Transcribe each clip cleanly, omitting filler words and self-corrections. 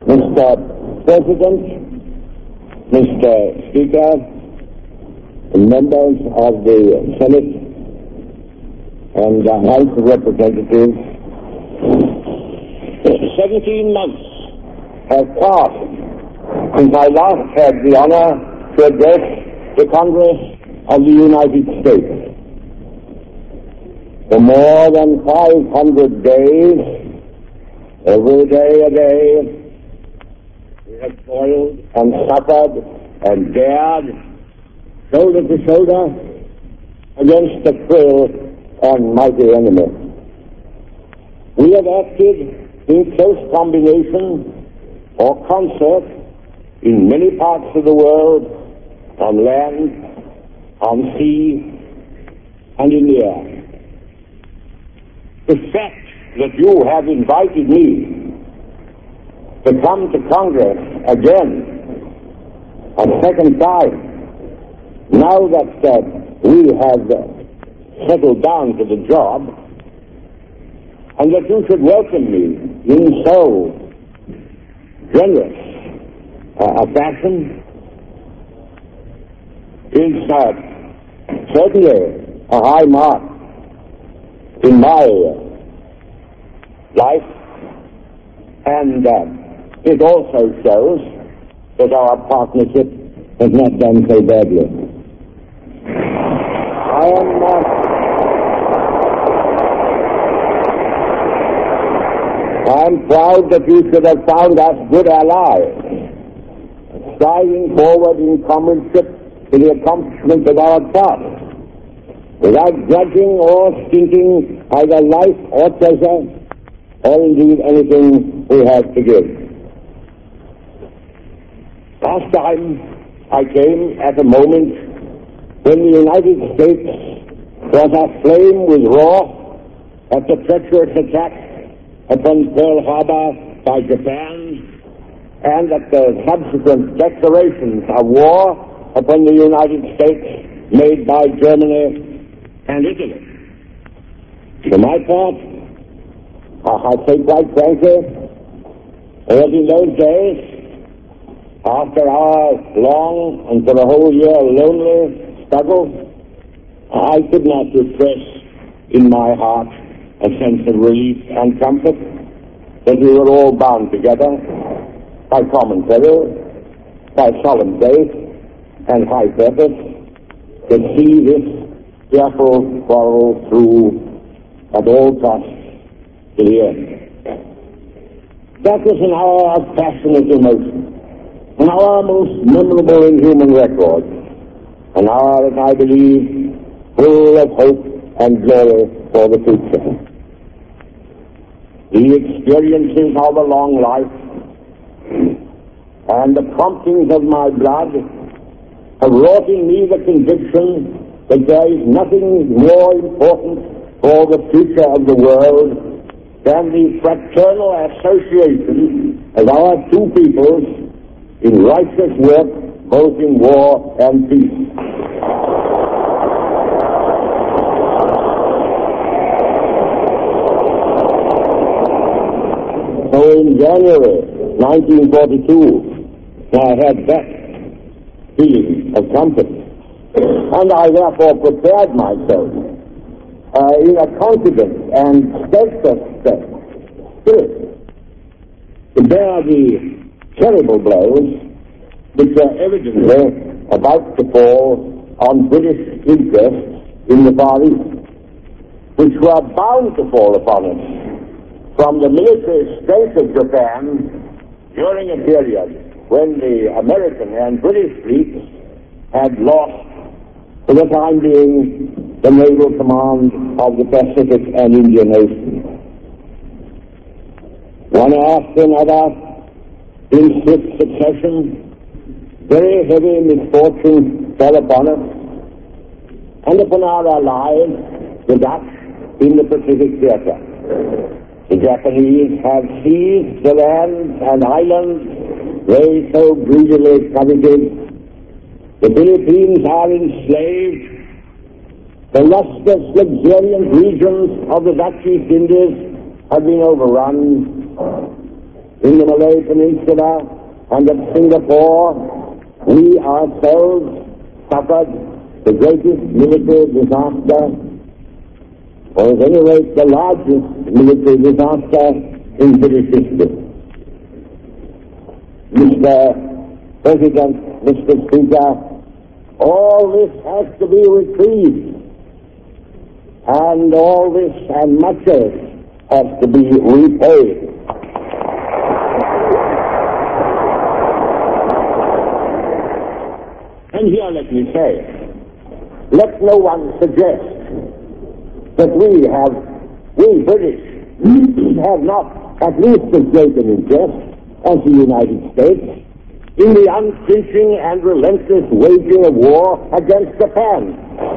Mr. President, Mr. Speaker, members of the Senate and the House of Representatives, 17 months have passed since I last had the honor to address the Congress of the United States. For more than 500 days, every day a day, we have toiled and suffered and dared, shoulder to shoulder, against the cruel and mighty enemy. We have acted in close combination or concert in many parts of the world, on land, on sea, and in the air. The fact that you have invited me to come to Congress again a second time, now that we have settled down to the job, and that you should welcome me in so generous a fashion, is certainly a high mark in my life, and it also shows that our partnership has not done so badly. I am proud that you should have found us good allies, striving forward in comradeship to the accomplishment of our task, without grudging or stinting either life or pleasure, or indeed anything we have to give. Last time I came at a moment when the United States was aflame with wrath at the treacherous attack upon Pearl Harbor by Japan, and at the subsequent declarations of war upon the United States made by Germany and Italy. For my part, I say quite frankly, that in those days, after our long and for a whole year lonely struggle, I could not repress in my heart a sense of relief and comfort that we were all bound together by common peril, by solemn faith and high purpose, to see this fearful quarrel through at all costs to the end. That was an hour of passionate emotion, an hour most memorable in human record, an hour, as I believe, full of hope and glory for the future. The experiences of a long life and the promptings of my blood have wrought in me the conviction that there is nothing more important for the future of the world than the fraternal association of our two peoples in righteous work, both in war and peace. So in January 1942, I had that feeling of comfort, and I therefore prepared myself in a confident and steadfast spirit to bear the terrible blows which are evidently about to fall on British interests in the Far East, which were bound to fall upon us from the military strength of Japan during a period when the American and British fleets had lost, for the time being, the naval command of the Pacific and Indian Ocean. One after another, in swift succession, very heavy misfortunes fell upon us and upon our allies, the Dutch, in the Pacific theater. The Japanese have seized the lands and islands they so greedily coveted. The Philippines are enslaved. The lustrous, luxuriant regions of the Dutch East Indies have been overrun. The in the Malay Peninsula and at Singapore, we ourselves suffered the greatest military disaster, or at any rate the largest military disaster in British history. Mr. President, Mr. Speaker, all this has to be retrieved, and all this and much of it has to be repaid. And here let me say, let no one suggest that we British, have not at least as great an interest as the United States in the unflinching and relentless waging of war against Japan.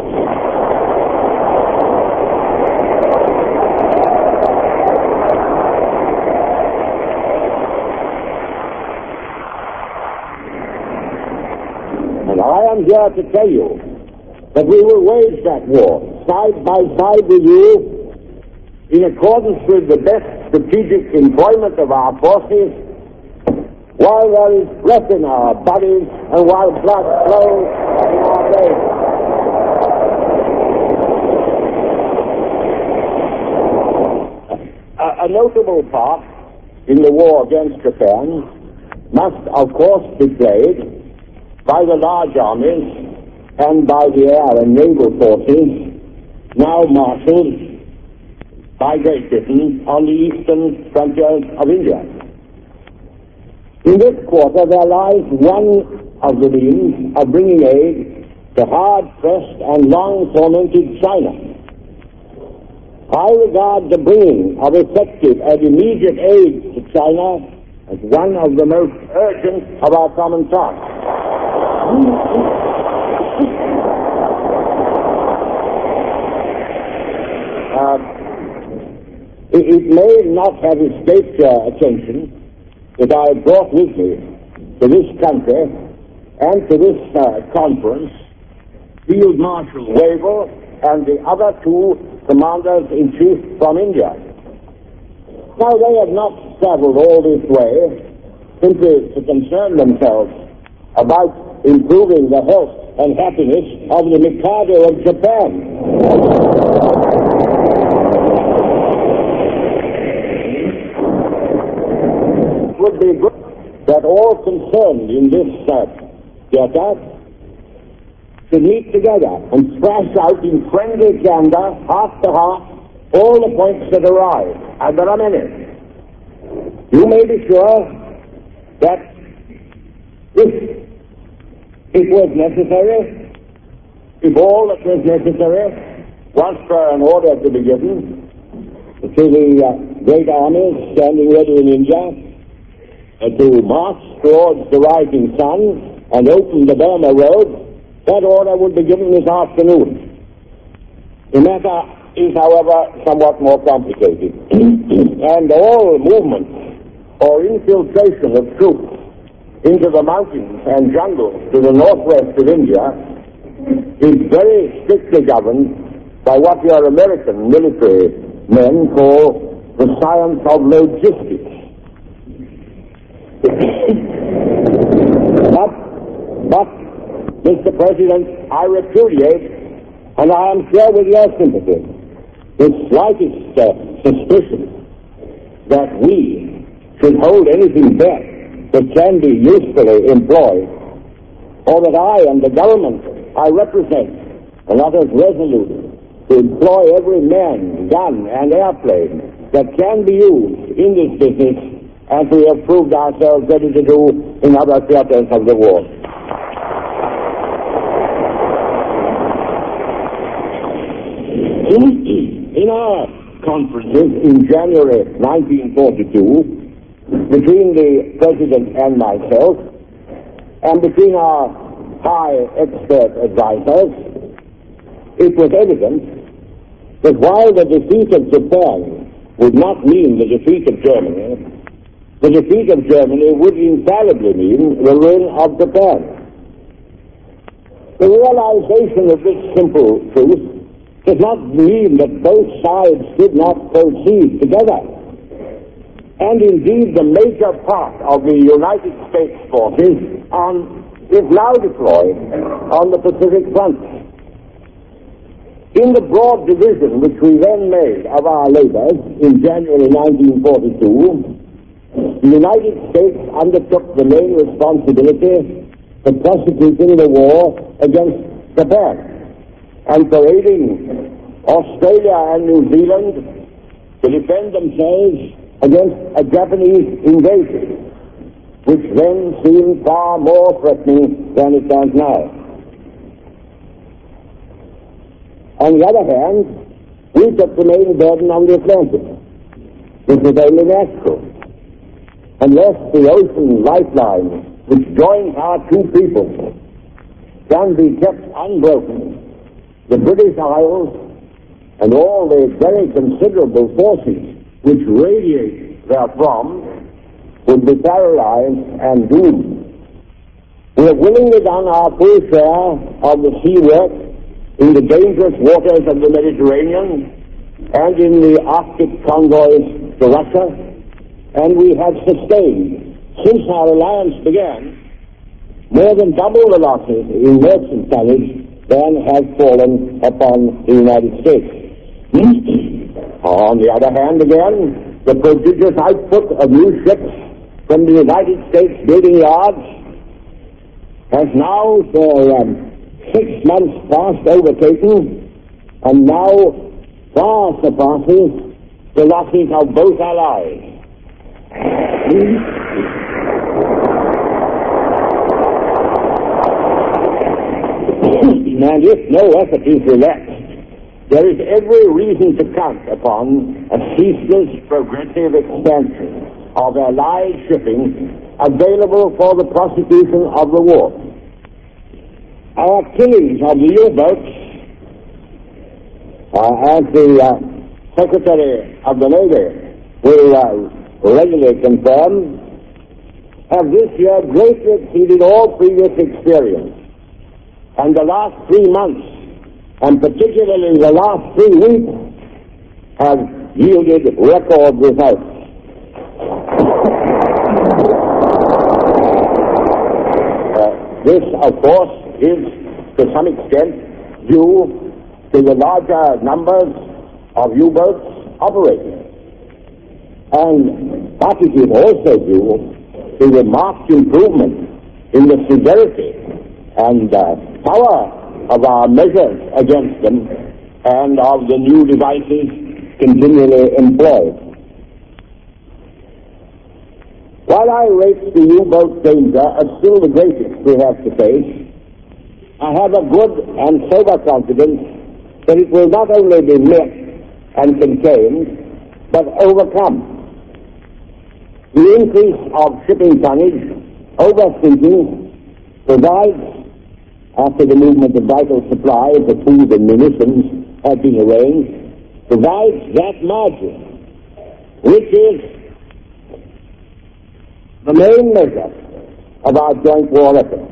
And I am here to tell you that we will wage that war side by side with you in accordance with the best strategic employment of our forces, while there is breath in our bodies and while blood flows in our veins. A notable part in the war against Japan must, of course, be played by the large armies and by the air and naval forces now marshaled by Great Britain on the eastern frontiers of India. In this quarter there lies one of the means of bringing aid to hard-pressed and long-tormented China. I regard the bringing of effective and immediate aid to China as one of the most urgent of our common tasks. It may not have escaped your attention that I brought with me to this country and to this conference Field Marshal Wavell and the other two commanders-in-chief from India. Now, they have not traveled all this way simply to concern themselves about improving the health and happiness of the Mikado of Japan. It would be good that all concerned in this theater should meet together and thrash out in friendly candor, heart to heart, all the points that arise, and there are many. You may be sure that if it was necessary, if all that was necessary was for an order to be given to the great armies standing ready in India to march towards the rising sun and open the Burma Road, that order would be given this afternoon. The matter is, however, somewhat more complicated, and all movement or infiltration of troops into the mountains and jungles to the northwest of India is very strictly governed by what your American military men call the science of logistics. But, Mr. President, I repudiate, and I am sure with your sympathy, the slightest suspicion that we should hold anything back that can be usefully employed, or that I and the government I represent are not as resolute to employ every man, gun, and airplane that can be used in this business as we have proved ourselves ready to do in other theaters of the war. In our conferences in January 1942, between the President and myself, and between our high expert advisors, it was evident that while the defeat of Japan would not mean the defeat of Germany, the defeat of Germany would infallibly mean the ruin of Japan. The realization of this simple truth does not mean that both sides should not proceed together. and indeed the major part of the United States forces is now deployed on the Pacific front. In the broad division which we then made of our labors in January 1942, the United States undertook the main responsibility for prosecuting the war against Japan and for aiding Australia and New Zealand to defend themselves against a Japanese invasion, which then seemed far more threatening than it does now. On the other hand, we took the main burden on the Atlantic. This was only natural. Unless the ocean lifeline which joins our two peoples can be kept unbroken, the British Isles and all the very considerable forces which radiate therefrom would be paralyzed and doomed. We have willingly done our full share of the sea work in the dangerous waters of the Mediterranean and in the Arctic convoys to Russia, and we have sustained, since our alliance began, more than double the losses in merchant tonnage than have fallen upon the United States. On the other hand, again, the prodigious output of new ships from the United States building yards has now for 6 months past overtaken and now far surpasses the losses of both allies. And if no effort is relaxed, there is every reason to count upon a ceaseless progressive expansion of allied shipping available for the prosecution of the war. Our killings of the U-boats, as the Secretary of the Navy will regularly confirm, have this year greatly exceeded all previous experience. And the last 3 months, and particularly the last 3 weeks, have yielded record results. This, of course, is to some extent due to the larger numbers of U-boats operating. And but it is also due to the marked improvement in the severity and power of our measures against them and of the new devices continually employed. While I rate the U-boat danger as still the greatest we have to face, I have a good and sober confidence that it will not only be met and contained, but overcome. The increase of shipping tonnage, overthinking, provides, after the movement of vital supplies of food and munitions have been arranged, provides that margin, which is the main measure of our joint war effort.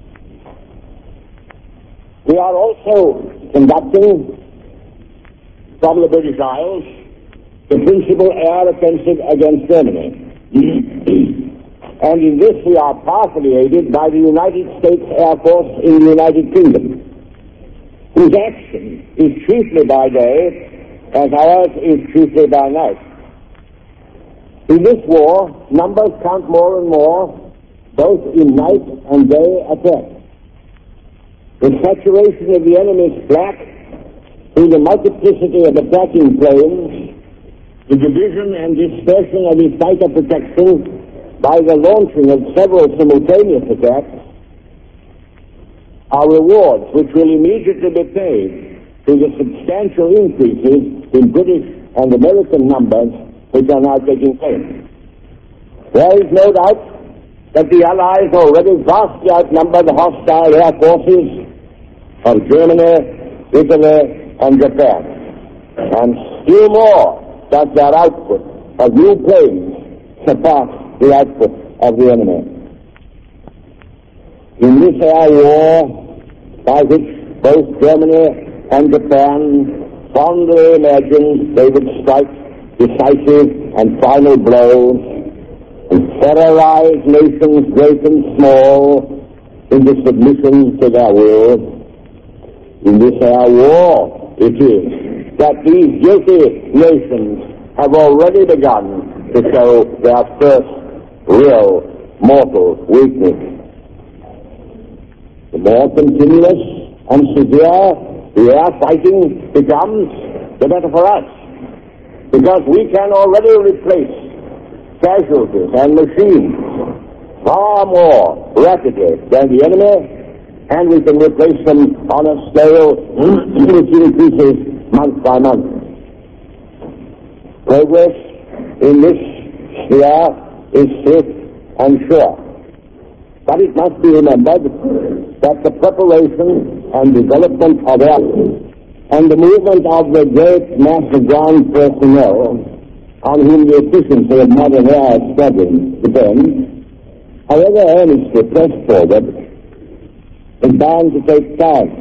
We are also conducting from the British Isles the principal air offensive against Germany. And in this we are powerfully aided by the United States Air Force in the United Kingdom, whose action is chiefly by day, as ours is chiefly by night. In this war, numbers count more and more, both in night and day attack. The saturation of the enemy's flank through the multiplicity of attacking planes, the division and dispersion of his fighter protection by the launching of several simultaneous attacks, are rewards which will immediately be paid to the substantial increases in British and American numbers which are now taking place. There is no doubt that the Allies already vastly outnumber the hostile air forces of Germany, Italy, and Japan, and still more does their output of new planes surpass the output of the enemy. In this air war, by which both Germany and Japan fondly imagined they would strike decisive and final blows and terrorize nations great and small into submission to their will. In this our war, it is that these guilty nations have already begun to show their first real mortal weakness. The more continuous and severe the air fighting becomes, the better for us, because we can already replace casualties and machines far more rapidly than the enemy, and we can replace them on a scale which increases month by month. Progress in this sphere is swift and sure. But it must be remembered that the preparation and development of air and the movement of the great mass of ground personnel on whom the efficiency of modern air squadrons depends, however earnestly pressed forward, is bound to take time.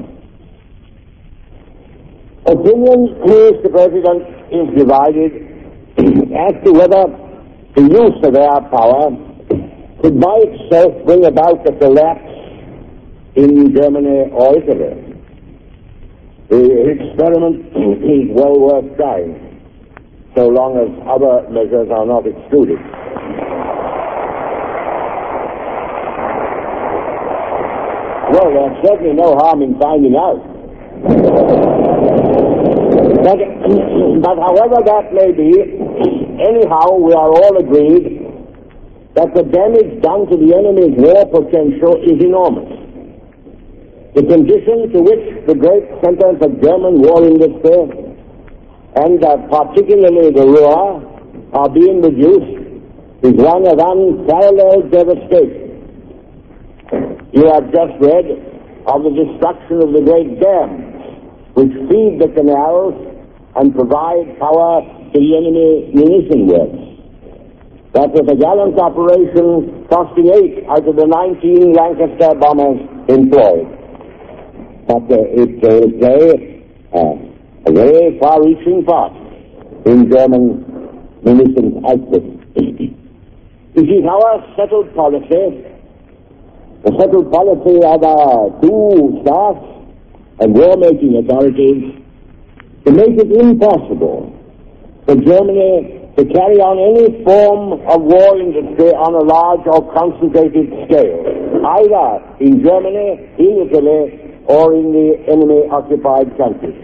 Opinion, Mr. President, is divided as to whether the use of air power could by itself bring about a collapse in Germany or Italy. The experiment is well worth trying, so long as other measures are not excluded. Well, there's certainly no harm in finding out. But however that may be, anyhow, we are all agreed that the damage done to the enemy's war potential is enormous. The condition to which the great centers of German war industry, and particularly the Ruhr, are being reduced is one of unparalleled devastation. You have just read of the destruction of the great dams which feed the canals and provide power to the enemy munition works. That was a gallant operation costing 8 out of the 19 Lancaster bombers employed. But it will play a very far-reaching part in German munitions output. This is our settled policy, the settled policy of our two staffs and war-making authorities, to make it impossible for Germany to carry on any form of war industry on a large or concentrated scale, either in Germany, in Italy, or in the enemy-occupied countries.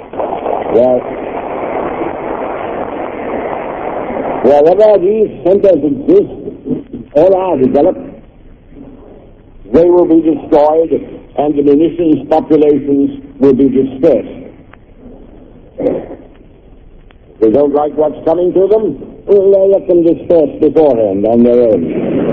Wherever these centers exist or are developed, they will be destroyed and the munitions populations will be dispersed. If they don't like what's coming to them, well, let them disperse beforehand on their own.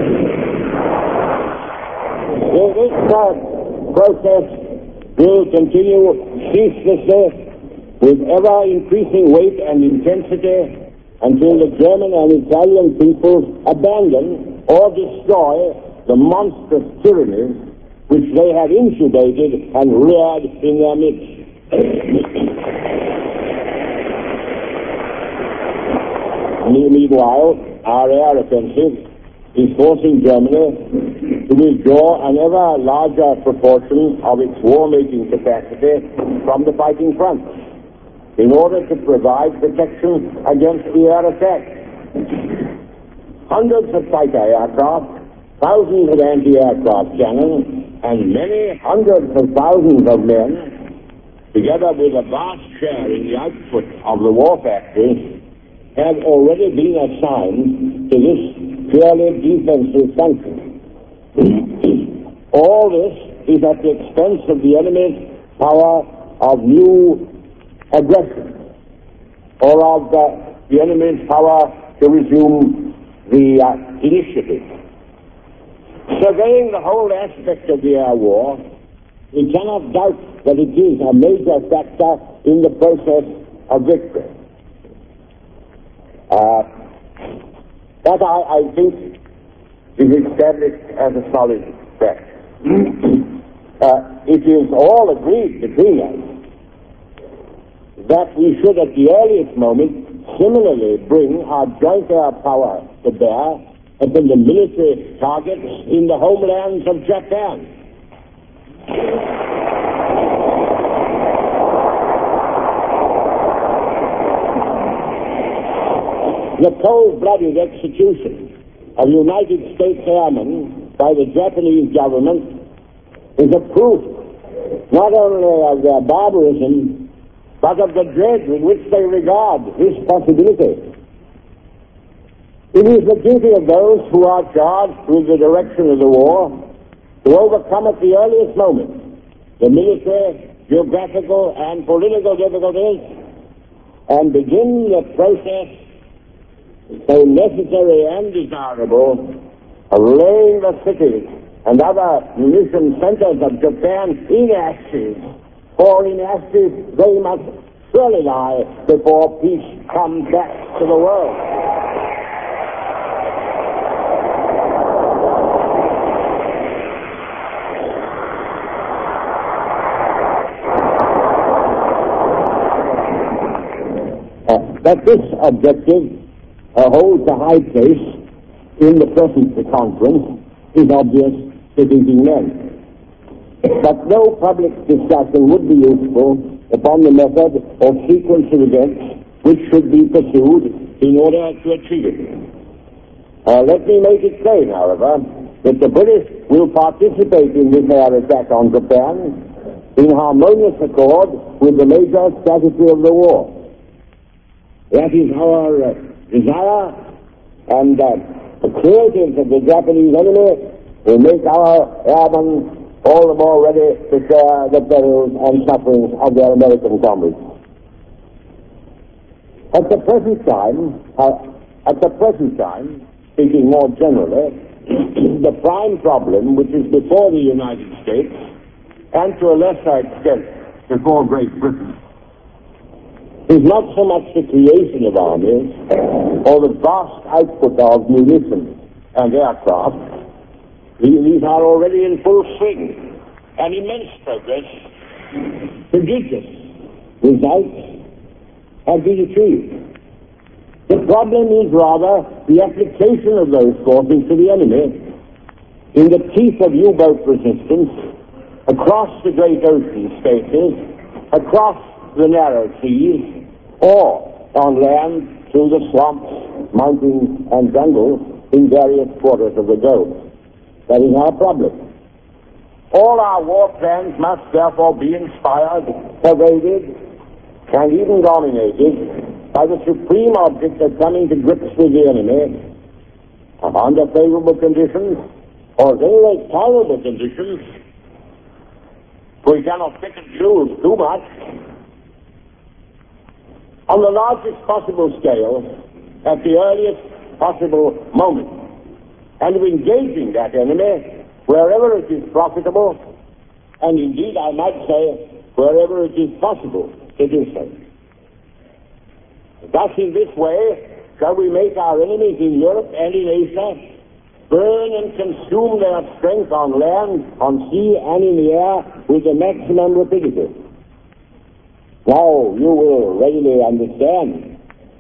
This process will continue ceaselessly with ever-increasing weight and intensity until the German and Italian peoples abandon or destroy the monstrous tyrannies which they have incubated and reared in their midst. Meanwhile, our air offensive is forcing Germany to withdraw an ever larger proportion of its war-making capacity from the fighting front in order to provide protection against the air attack. Hundreds of fighter aircraft, thousands of anti-aircraft cannons, and many hundreds of thousands of men, together with a vast share in the output of the war factories, have already been assigned to this purely defensive function. All this is at the expense of the enemy's power of new aggression, or of the enemy's power to resume the initiative. Surveying the whole aspect of the air war, we cannot doubt that it is a major factor in the process of victory. That I think is established as a solid fact. It is all agreed between us that we should at the earliest moment similarly bring our joint air power to bear upon the military targets in the homelands of Japan. The cold-blooded execution of United States airmen by the Japanese government is a proof not only of their barbarism, but of the dread with which they regard this possibility. It is the duty of those who are charged with the direction of the war to overcome at the earliest moment the military, geographical, and political difficulties and begin the process, so necessary and desirable, of laying the cities and other munition centers of Japan in ashes, for in ashes they must surely lie before peace comes back to the world. That this objective holds a high place in the present conference is obvious to thinking men. But no public discussion would be useful upon the method or sequence of events which should be pursued in order to achieve it. Let me make it plain, however, that the British will participate in this air attack on Japan in harmonious accord with the major strategy of the war. That is our desire, and the creatives of the Japanese enemy will make our airmen all the more ready to share the perils and sufferings of their American comrades. At the present time, speaking more generally, the prime problem which is before the United States, and to a lesser extent before Great Britain, is not so much the creation of armies or the vast output of munitions and aircraft. These are already in full swing, and immense progress, prodigious results have been achieved. The problem is rather the application of those forces to the enemy in the teeth of U-boat resistance across the great ocean spaces, across the narrow seas, or on land through the swamps, mountains, and jungles in various quarters of the globe. That is our problem. All our war plans must therefore be inspired, pervaded, and even dominated by the supreme object of coming to grips with the enemy under favorable conditions, or at any rate tolerable conditions. We cannot pick and choose too much. On the largest possible scale, at the earliest possible moment, and of engaging that enemy wherever it is profitable, and indeed, I might say, wherever it is possible to do so. Thus, in this way, shall we make our enemies in Europe and in Asia burn and consume their strength on land, on sea, and in the air with the maximum rapidity. Now, you will readily understand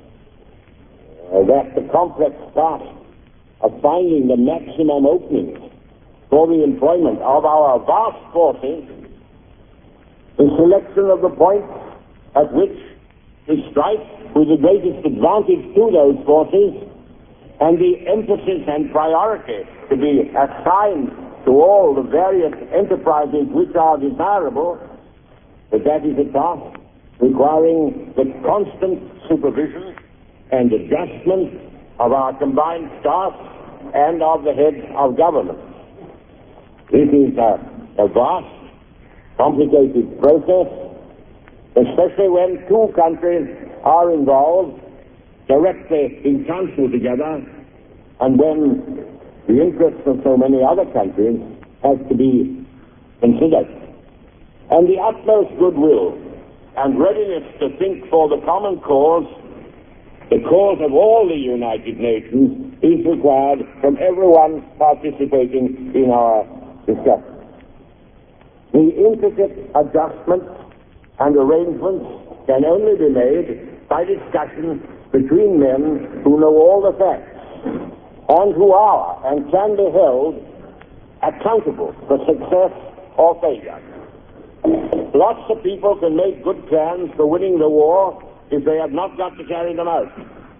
that the complex task of finding the maximum openings for the employment of our vast forces, the selection of the points at which to strike with the greatest advantage to those forces, and the emphasis and priority to be assigned to all the various enterprises which are desirable, that is a task requiring the constant supervision and adjustment of our combined staff and of the heads of government. This is a vast, complicated process, especially when two countries are involved directly in council together, and when the interests of so many other countries have to be considered. And the utmost goodwill and readiness to think for the common cause, the cause of all the United Nations, is required from everyone participating in our discussion. The intricate adjustments and arrangements can only be made by discussion between men who know all the facts and who are and can be held accountable for success or failure. Lots of people can make good plans for winning the war if they have not got to carry them out.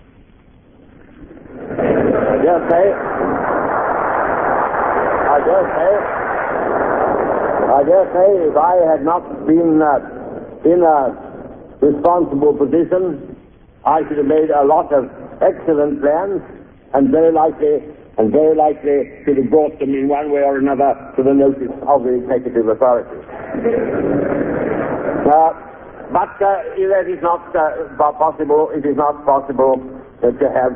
I dare say if I had not been in a responsible position, I should have made a lot of excellent plans and very likely should have brought them in one way or another to the notice of the executive authority. But that is not possible. It is not possible to have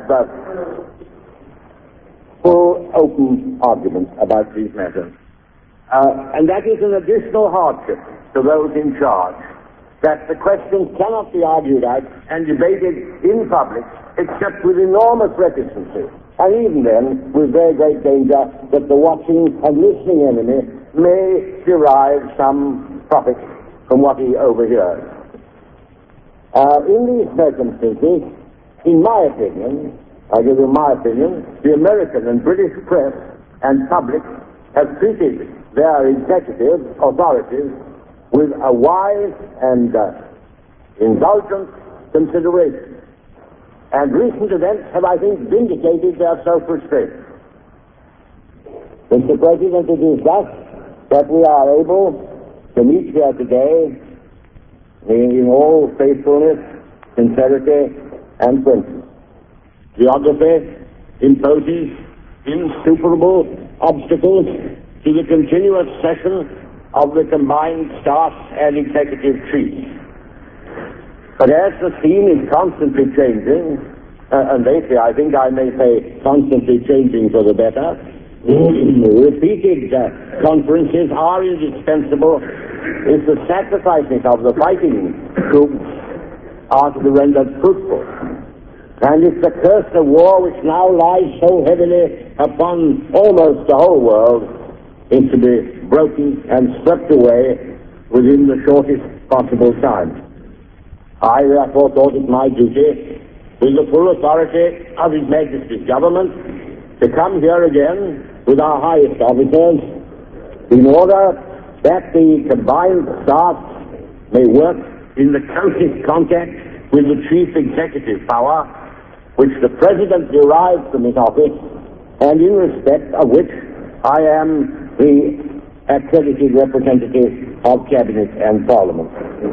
full, open argument about these matters. And that is an additional hardship to those in charge, that the questions cannot be argued out and debated in public except with enormous reticency, and even then with very great danger that the watching and listening enemy may derive some profit from what he overhears. In these circumstances, in my opinion, I give you my opinion, the American and British press and public have treated their executive authorities with a wise and indulgent consideration. And recent events have, I think, vindicated their self-restraint. Mr. President, it is thus that we are able to meet here today in all faithfulness, sincerity, and principle. Geography imposes insuperable obstacles to the continuous session of the combined staff and executive chiefs. But as the scene is constantly changing, and lately I think I may say constantly changing for the better, repeated conferences are indispensable if the sacrifices of the fighting troops are to be rendered fruitful. And if the curse of war, which now lies so heavily upon almost the whole world, is to be broken and swept away within the shortest possible time. I therefore thought it my duty, with the full authority of His Majesty's government, to come here again with our highest officers in order that the combined staff may work in the closest contact with the chief executive power which the President derives from his office, and in respect of which I am the accredited representative of Cabinet and Parliament.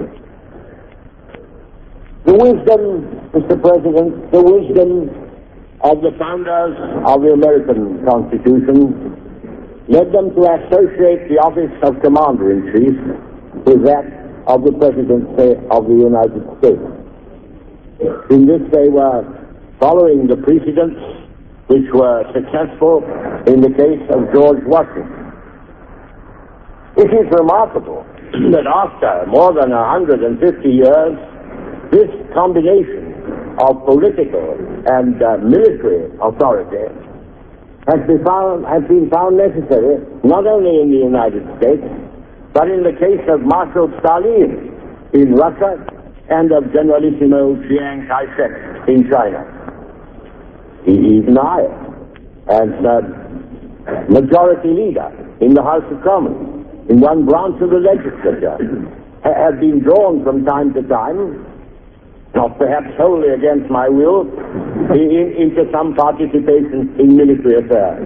The wisdom, Mr. President, the wisdom of the founders of the American Constitution led them to associate the office of Commander-in-Chief with that of the Presidency of the United States. In this they were following the precedents which were successful in the case of George Washington. It is remarkable that after more than 150 years, this combination of political and military authority has been found necessary not only in the United States, but in the case of Marshal Stalin in Russia and of Generalissimo Chiang Kai-shek in China. Even I, as majority leader in the House of Commons, in one branch of the legislature, have been drawn from time to time, not perhaps wholly against my will, into some participation in military affairs.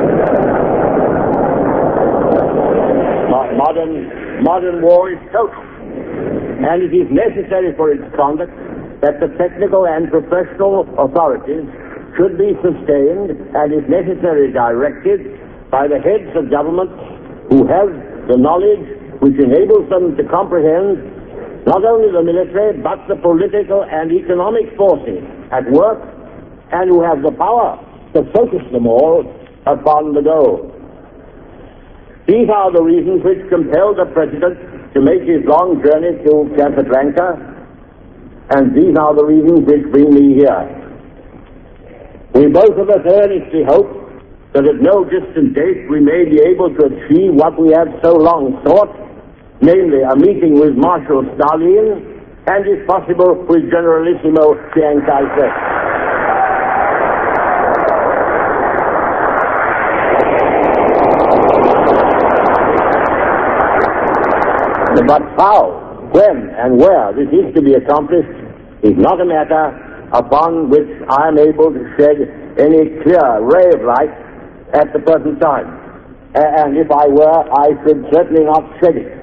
Modern war is total, and it is necessary for its conduct that the technical and professional authorities should be sustained and, if necessary, directed by the heads of governments who have the knowledge which enables them to comprehend not only the military but the political and economic forces at work, and who have the power to focus them all upon the goal. These are the reasons which compelled the President to make his long journey to Casablanca, and these are the reasons which bring me here. We both of us earnestly hope that at no distant date we may be able to achieve what we have so long sought, namely a meeting with Marshal Stalin and if possible with Generalissimo Chiang Kai-shek. But how, when, and where this is to be accomplished is not a matter upon which I am able to shed any clear ray of light at the present time. And if I were, I should certainly not shed it.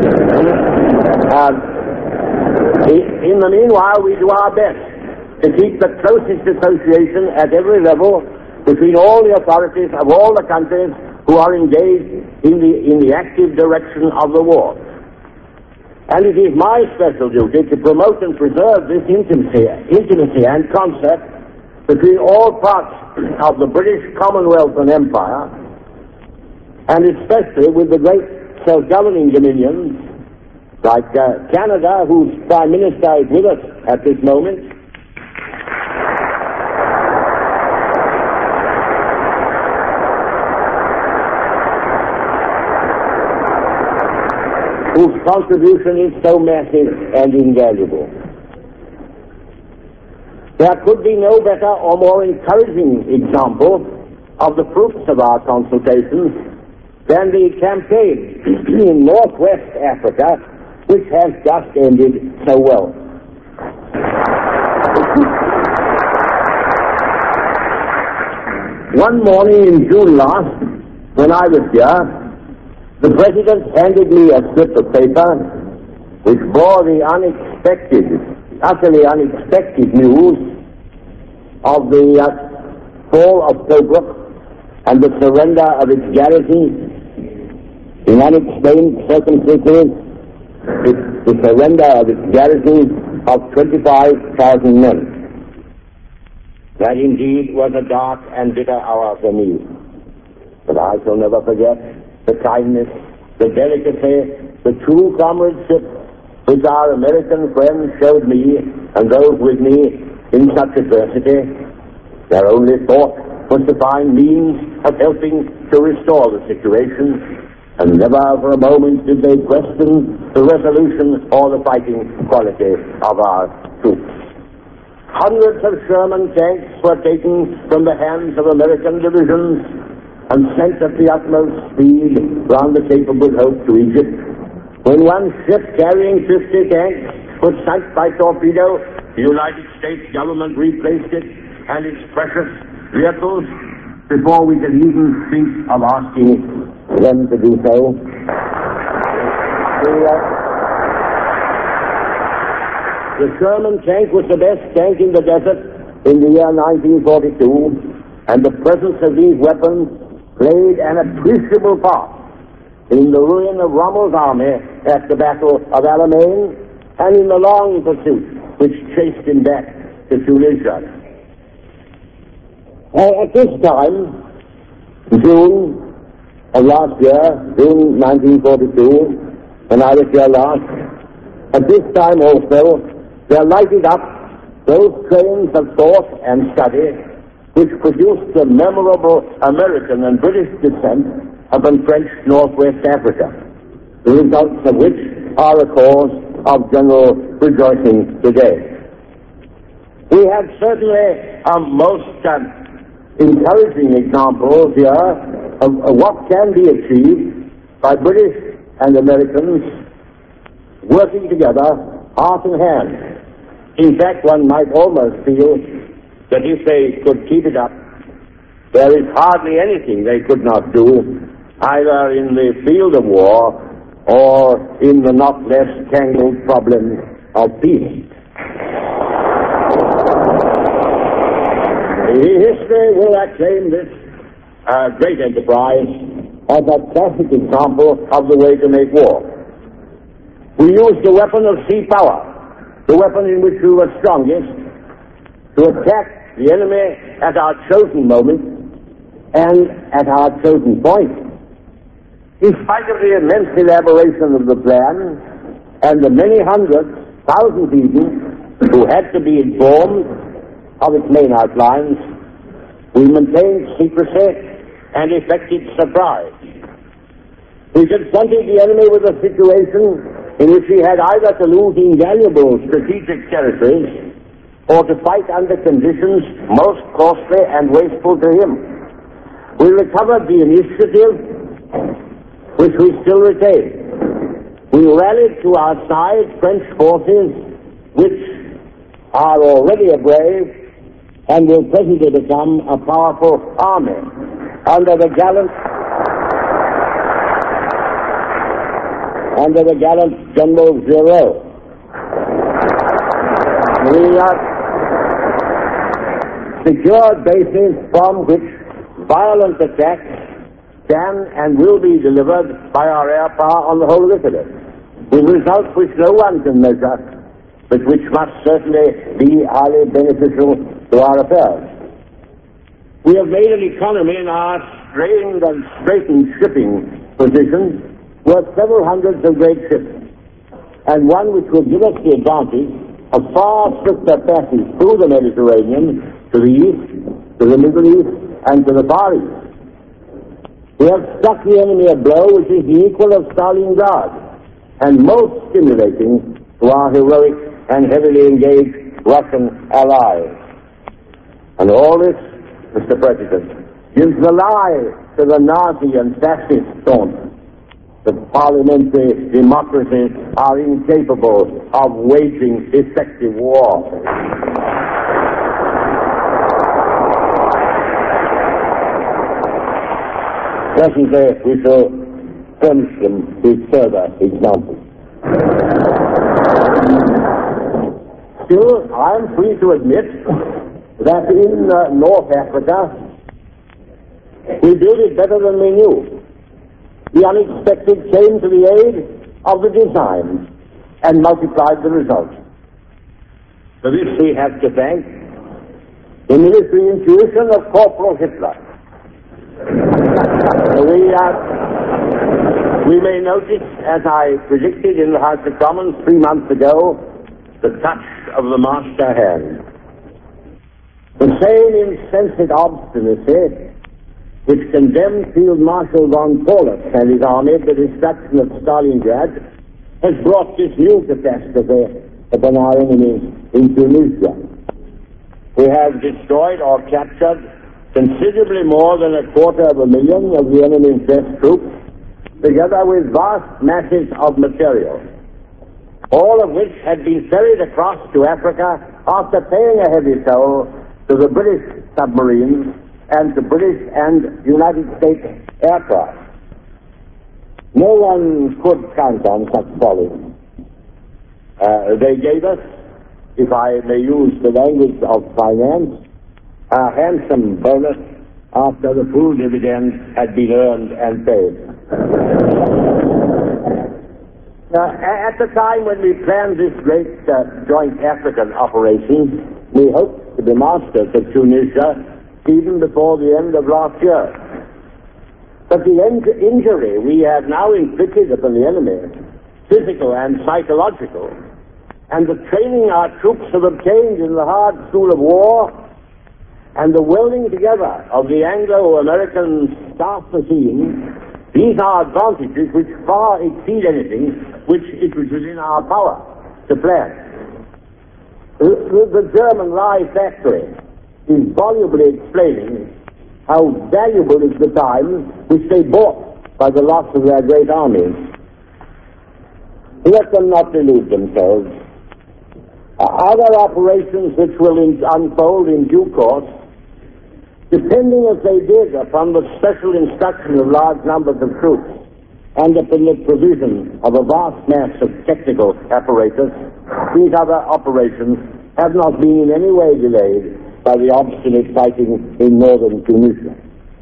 In the meanwhile, we do our best to keep the closest association at every level between all the authorities of all the countries who are engaged in the active direction of the war. And it is my special duty to promote and preserve this intimacy and concept between all parts of the British Commonwealth and Empire, and especially with the great self-governing dominions like Canada, whose Prime Minister is with us at this moment, whose contribution is so massive and invaluable. There could be no better or more encouraging example of the fruits of our consultations than the campaign in Northwest Africa, which has just ended so well. One morning in June last, when I was here, the President handed me a slip of paper which bore the utterly unexpected news of the fall of Tobruk and the surrender of its garrison. In unexplained circumstances, the surrender of its garrison of 25,000 men. That indeed was a dark and bitter hour for me. But I shall never forget the kindness, the delicacy, the true comradeship which our American friends showed me and those with me in such adversity. Their only thought was to find means of helping to restore the situation, and never for a moment did they question the resolution or the fighting quality of our troops. Hundreds of Sherman tanks were taken from the hands of American divisions and sent at the utmost speed round the Cape of Good Hope to Egypt. When one ship carrying 50 tanks was sunk by torpedo, the United States government replaced it and its precious vehicles before we could even think of asking them to do so. The Sherman tank was the best tank in the desert in the year 1942, and the presence of these weapons played an appreciable part in the ruin of Rommel's army at the Battle of Alamein and in the long pursuit which chased him back to Tunisia. At this time, June of last year, June 1942, when I was here last, at this time also, there lighted up those trains of thought and study which produced the memorable American and British descent upon French Northwest Africa, the results of which are a cause of general rejoicing today. We have certainly a most encouraging example here of what can be achieved by British and Americans working together, heart and hand. In fact, one might almost feel that if they could keep it up, there is hardly anything they could not do, either in the field of war or in the not less tangled problem of peace. History will acclaim this great enterprise as a classic example of the way to make war. We used the weapon of sea power, the weapon in which we were strongest, to attack the enemy at our chosen moment and at our chosen point. In spite of the immense elaboration of the plan and the many hundreds, thousands even, who had to be informed of its main outlines, we maintained secrecy and effected surprise. We confronted the enemy with a situation in which he had either to lose invaluable strategic territories or to fight under conditions most costly and wasteful to him. We recovered the initiative, which we still retain. We rallied to our side French forces, which are already a brave and will presently become a powerful army under the gallant General Giraud. We secured bases from which violent attacks can and will be delivered by our air power on the whole of Italy, with results which no one can measure, but which must certainly be highly beneficial to our affairs. We have made an economy in our strained and straitened shipping position worth several hundreds of great ships, and one which will give us the advantage of far swifter passage through the Mediterranean to the east, to the Middle East, and to the Far East. We have struck the enemy a blow which is the equal of Stalingrad, and most stimulating to our heroic and heavily engaged Russian allies. And all this, Mr. President, gives the lie to the Nazi and fascist taunt that parliamentary democracies are incapable of waging effective war. Presently, we shall furnish them with further examples. Still, I am free to admit that in North Africa, we did it better than we knew. The unexpected came to the aid of the design and multiplied the results. For this we have to thank the military intuition of Corporal Hitler. We may notice, as I predicted in the House of Commons 3 months ago, the touch of the master hand. The same insensate obstinacy which condemned Field Marshal von Paulus and his army to the destruction of Stalingrad has brought this new catastrophe upon our enemies in Tunisia. We have destroyed or captured considerably more than 250,000 of the enemy's best troops, together with vast masses of material, all of which had been ferried across to Africa after paying a heavy toll to the British submarines and to British and United States aircraft. No one could count on such folly. They gave us, if I may use the language of finance, a handsome bonus after the full dividend had been earned and paid. At the time when we planned this great joint African operation, we hoped to be masters of Tunisia even before the end of last year. But the injury we have now inflicted upon the enemy, physical and psychological, and the training our troops have obtained in the hard school of war, and the welding together of the Anglo-American staff machine, these are advantages which far exceed anything which it was within our power to plan. The German Rye factory is volubly explaining how valuable is the time which they bought by the loss of their great armies. Let them not delude themselves. Other operations which will unfold in due course, depending as they did upon the special instruction of large numbers of troops and upon the provision of a vast mass of technical apparatus, these other operations have not been in any way delayed by the obstinate fighting in northern Tunisia.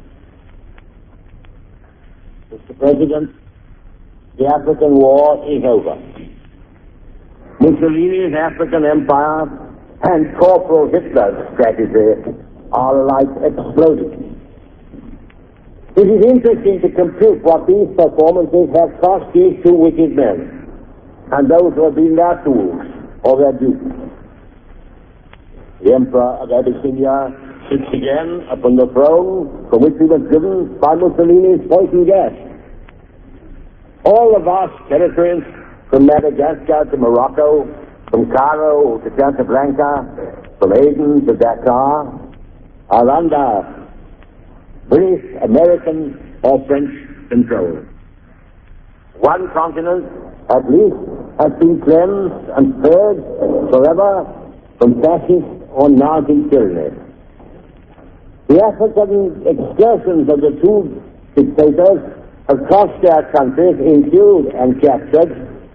Mr. President, the African war is over. Mussolini's African empire and Corporal Hitler's strategy are alike exploding. It is interesting to compute what these performances have cost these two wicked men and those who have been their tools or their dupes. The Emperor of Abyssinia sits again upon the throne from which he was driven by Mussolini's poison gas. All the vast territories from Madagascar to Morocco, from Cairo to Casablanca, from Aden to Dakar, are under British, American, or French control. One continent, at least, has been cleansed and spared forever from fascist or Nazi tyranny. The African excursions of the two dictators across their countries in killed and captured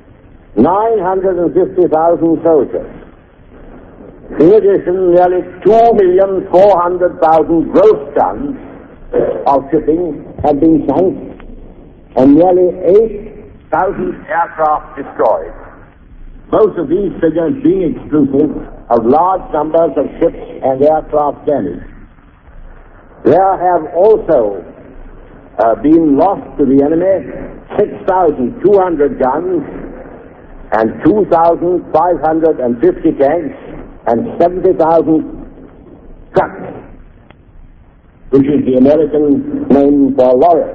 950,000 soldiers. In addition, nearly 2,400,000 gross tons of shipping have been sunk and nearly 8,000 aircraft destroyed. Most of these figures being exclusive of large numbers of ships and aircraft damaged. There have also been lost to the enemy 6,200 guns and 2,550 tanks and 70,000 trucks, which is the American name for lorry,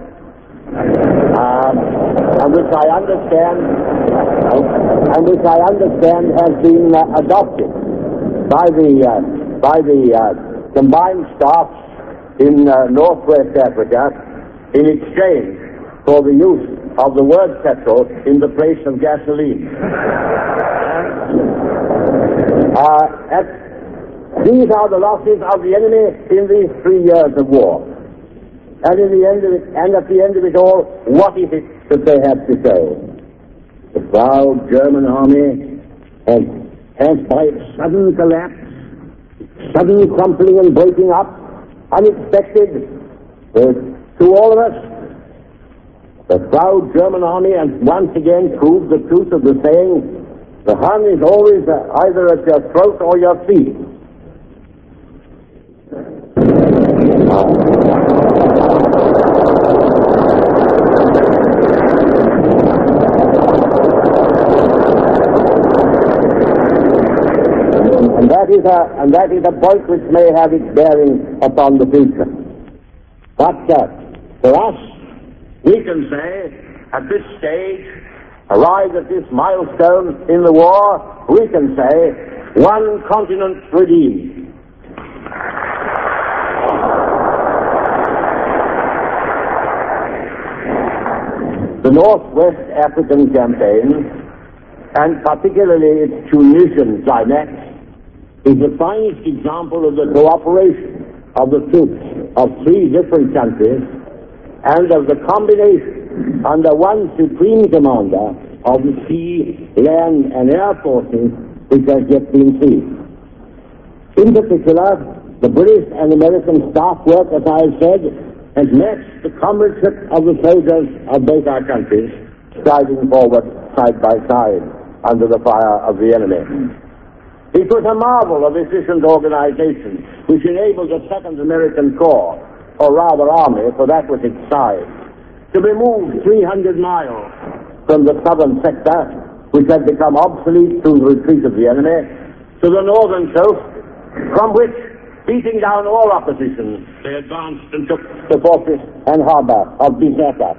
and which I understand has been adopted by the combined staffs in Northwest Africa in exchange for the use of the word petrol in the place of gasoline. These are the losses of the enemy in these 3 years of war. And at the end of it all, what is it that they have to say? The proud German army has by sudden collapse, sudden crumpling and breaking up, unexpected to all of us, the proud German army has once again proved the truth of the saying, the Hun is always either at your throat or your feet. And that is a point which may have its bearing upon the future. But for us, we can say, at this stage, arrived at this milestone in the war, we can say, one continent redeemed. The Northwest African campaign, and particularly its Tunisian climax, is the finest example of the cooperation of the troops of 3 different countries and of the combination under one supreme commander of the sea, land, and air forces which has yet been seen. In particular, the British and American staff work, as I have said, has matched the comradeship of the soldiers of both our countries, striding forward side by side under the fire of the enemy. It was a marvel of efficient organization which enabled the 2nd American Corps, or rather army, for that was its size, to be moved 300 miles from the southern sector, which had become obsolete through the retreat of the enemy, to the northern coast, from which, beating down all opposition, they advanced and took the fortress and harbor of Bizerta.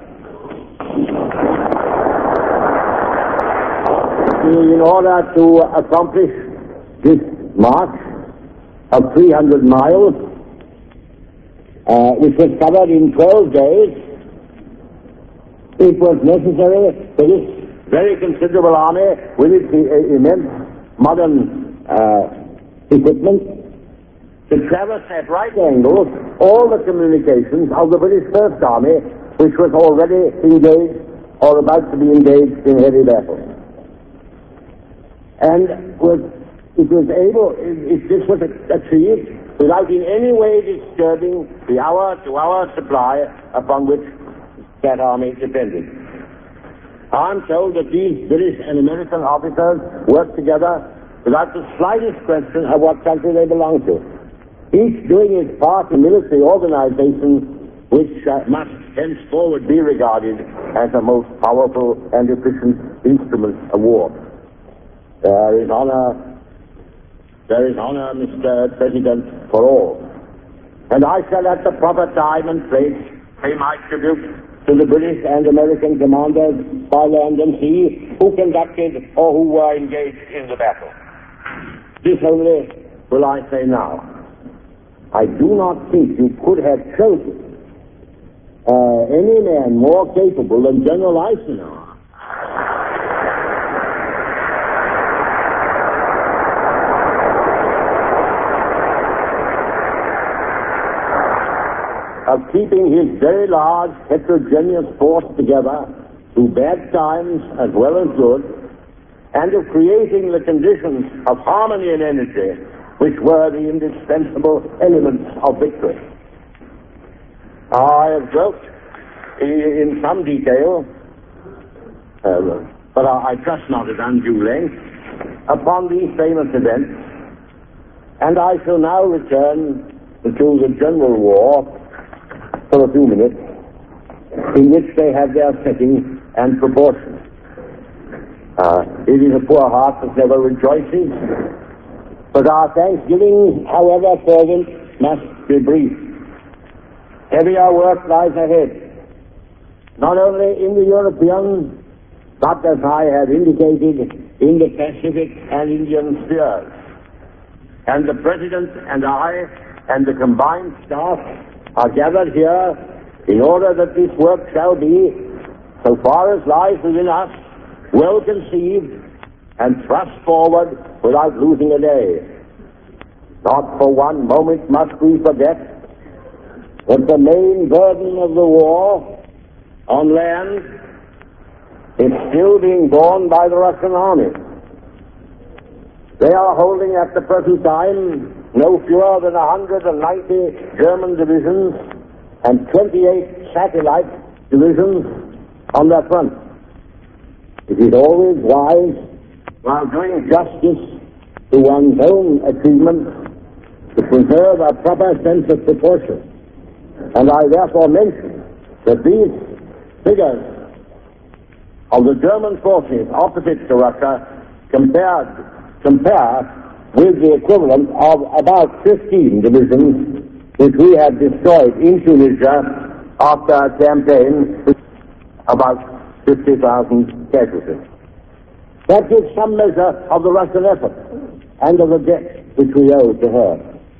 In order to accomplish this march of 300 miles, which was covered in 12 days, it was necessary for this very considerable army, with its immense modern equipment, to traverse at right angles all the communications of the British First Army, which was already engaged or about to be engaged in heavy battle. And this was achieved without in any way disturbing the hour-to-hour supply upon which that army depended. I'm told that these British and American officers worked together without the slightest question of what country they belonged to, each doing his part in military organization which must henceforward be regarded as the most powerful and efficient instrument of war. There is honor, Mr. President, for all. And I shall at the proper time and place pay my tribute to the British and American commanders by land and sea who conducted or who were engaged in the battle. This only will I say now. I do not think you could have chosen any man more capable than General Eisenhower of keeping his very large heterogeneous force together through bad times as well as good, and of creating the conditions of harmony and energy which were the indispensable elements of victory. I have dwelt in some detail, but I trust not at undue length, upon these famous events, and I shall now return to the general war for a few minutes, in which they have their setting and proportion. It is a poor heart that never rejoices, but our thanksgiving, however fervent, must be brief. Heavier work lies ahead, not only in the European, but as I have indicated, in the Pacific and Indian spheres. And the President and I and the combined staff are gathered here in order that this work shall be, so far as lies within us, well conceived and thrust forward without losing a day. Not for one moment must we forget that the main burden of the war on land is still being borne by the Russian army. They are holding at the present time no fewer than 190 German divisions and 28 satellite divisions on their front. It is always wise, while doing justice to one's own achievements, to preserve a proper sense of proportion. And I therefore mention that these figures of the German forces opposite to Russia compare with the equivalent of about 15 divisions which we had destroyed in Tunisia after a campaign with about 50,000 casualties. That gives some measure of the Russian effort and of the debt which we owe to her.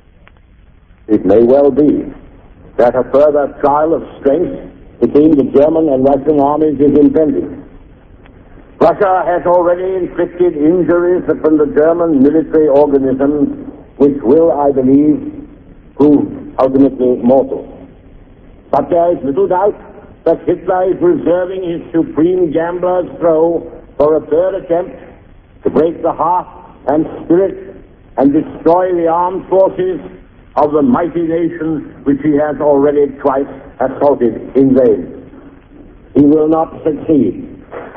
It may well be that a further trial of strength between the German and Russian armies is impending. Russia has already inflicted injuries upon the German military organism which will, I believe, prove ultimately mortal. But there is little doubt that Hitler is reserving his supreme gambler's throw for a third attempt to break the heart and spirit and destroy the armed forces of the mighty nation which he has already twice assaulted in vain. He will not succeed.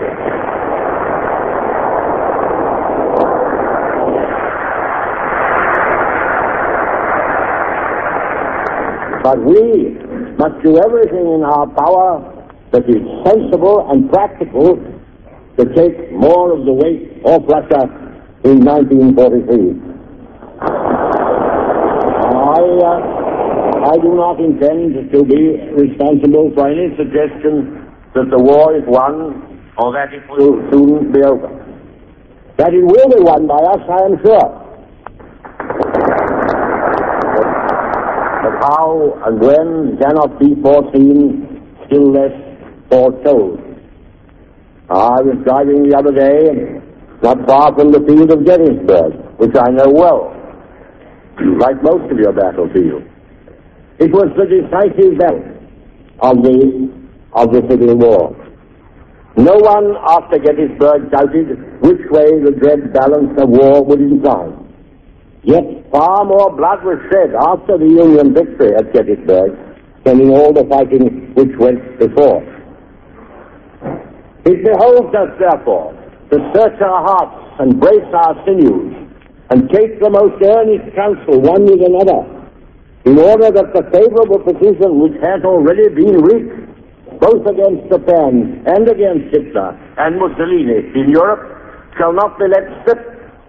But we must do everything in our power that is sensible and practical to take more of the weight off Russia in 1943. I do not intend to be responsible for any suggestion that the war is won or that it will soon be over. That it will be won by us, I am sure. But how and when cannot be foreseen, still less foretold. I was driving the other day, not far from the field of Gettysburg, which I know well, like most of your battlefields. It was the decisive battle of the Civil War. No one after Gettysburg doubted which way the dread balance of war would incline. Yet far more blood was shed after the Union victory at Gettysburg than in all the fighting which went before. It behoves us, therefore, to search our hearts and brace our sinews and take the most earnest counsel one with another, in order that the favorable position which has already been reached, both against Japan and against Hitler and Mussolini in Europe, shall not be let slip.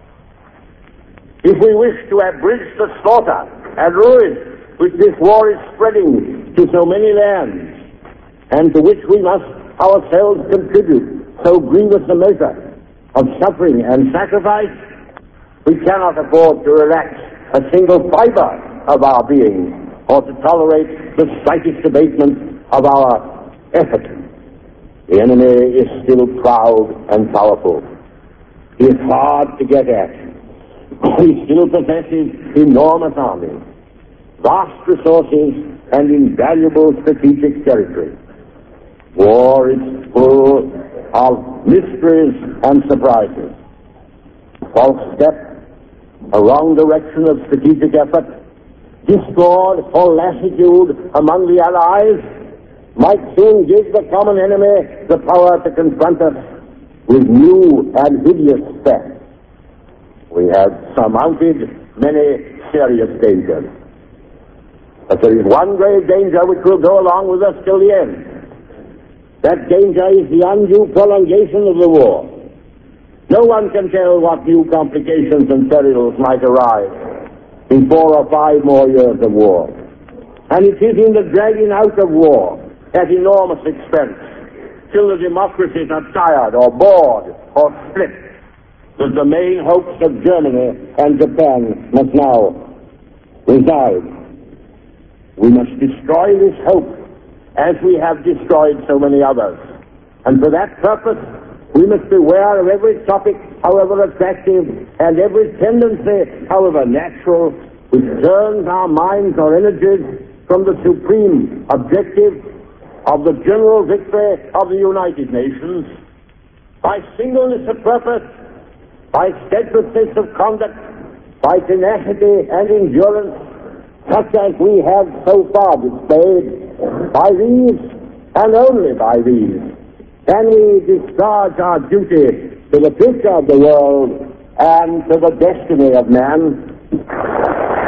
If we wish to abridge the slaughter and ruin which this war is spreading to so many lands, and to which we must ourselves contribute so grievous a measure of suffering and sacrifice, we cannot afford to relax a single fiber of our being or to tolerate the slightest abatement of our effort. The enemy is still proud and powerful. He is hard to get at. He still possesses enormous armies, vast resources, and invaluable strategic territory. War is full of mysteries and surprises. A false step, a wrong direction of strategic effort, discord or lassitude among the Allies might soon give the common enemy the power to confront us with new and hideous threats. We have surmounted many serious dangers. But there is one grave danger which will go along with us till the end. That danger is the undue prolongation of the war. No one can tell what new complications and perils might arise in 4 or 5 more years of war. And it is in the dragging out of war at enormous expense, till the democracies are tired or bored or split, that the main hopes of Germany and Japan must now reside. We must destroy this hope as we have destroyed so many others. And for that purpose, we must beware of every topic, however attractive, and every tendency, however natural, which turns our minds or energies from the supreme objective of the general victory of the United Nations, by singleness of purpose, by steadfastness of conduct, by tenacity and endurance, such as we have so far displayed. By these, and only by these, can we discharge our duty to the future of the world and to the destiny of man.